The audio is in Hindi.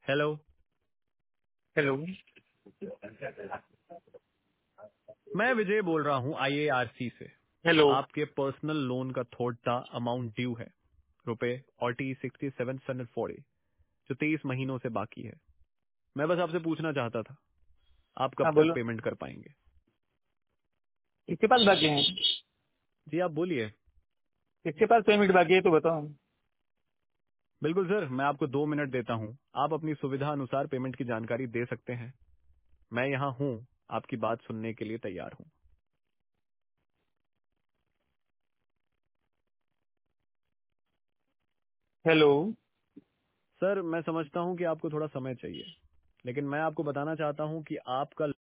हेलो। हेलो। मैं विजय बोल रहा हूँ आईएआरसी से। हेलो। आपके पर्सनल लोन का थोड़ा अमाउंट ड्यू है, रुपए 47,740, जो 23 महीनों से बाकी है। मैं बस आपसे पूछना चाहता था, आप कब हाँ तक बोलो। पेमेंट कर पाएंगे? किसके पास बाकी है? जी आप बोलिए। किसके पास पेमेंट बाकी है तो बताओ। बिल्कुल सर, मैं आपको 2 मिनट देता हूँ। आप अपनी सुविधा अनुसार पेमेंट की जानकारी दे सकते हैं। मैं यहाँ हूँ, आपकी बात सुनने के लिए तैयार हूँ। हेलो। सर मैं समझता हूँ कि आपको थोड़ा समय चाहिए, लेकिन मैं आपको बताना चाहता हूँ कि आपका